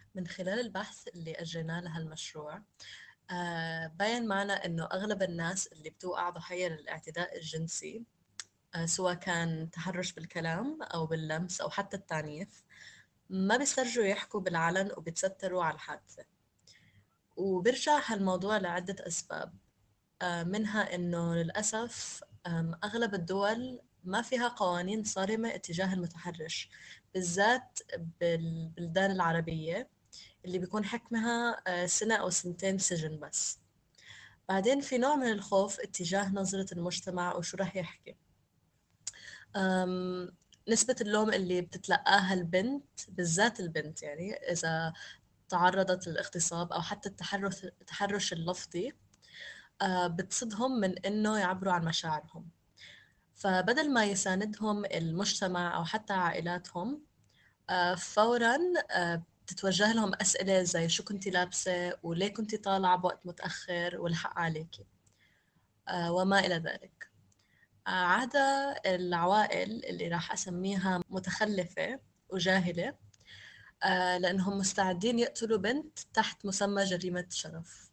من خلال البحث اللي أجريناه لهالمشروع، بين معنا إنه أغلب الناس اللي بتوقع ضحية للاعتداء الجنسي، سواء كان تحرش بالكلام أو باللمس أو حتى التعنيف، ما بيسترجوا يحكوا بالعلن وبيتستروا على الحادثة. وبيرجع هالموضوع لعدة أسباب، منها إنه للأسف أغلب الدول ما فيها قوانين صارمة اتجاه المتحرش، بالذات بالبلدان العربية اللي بيكون حكمها سنة أو سنتين سجن بس. بعدين في نوع من الخوف اتجاه نظرة المجتمع وشو رح يحكي. أم، نسبة اللوم اللي بتتلقاها البنت، بالذات البنت يعني إذا تعرضت للاغتصاب أو حتى التحرش اللفظي، بتصدهم من إنه يعبروا عن مشاعرهم. فبدل ما يساندهم المجتمع أو حتى عائلاتهم، فورا بتتوجه لهم أسئلة زي شو كنتي لابسة، وليه كنتي طالعة بوقت متأخر، والحق عليكي، وما إلى ذلك. عادة العوائل اللي راح أسميها متخلفة وجاهلة، لأنهم مستعدين يقتلوا بنت تحت مسمى جريمة شرف.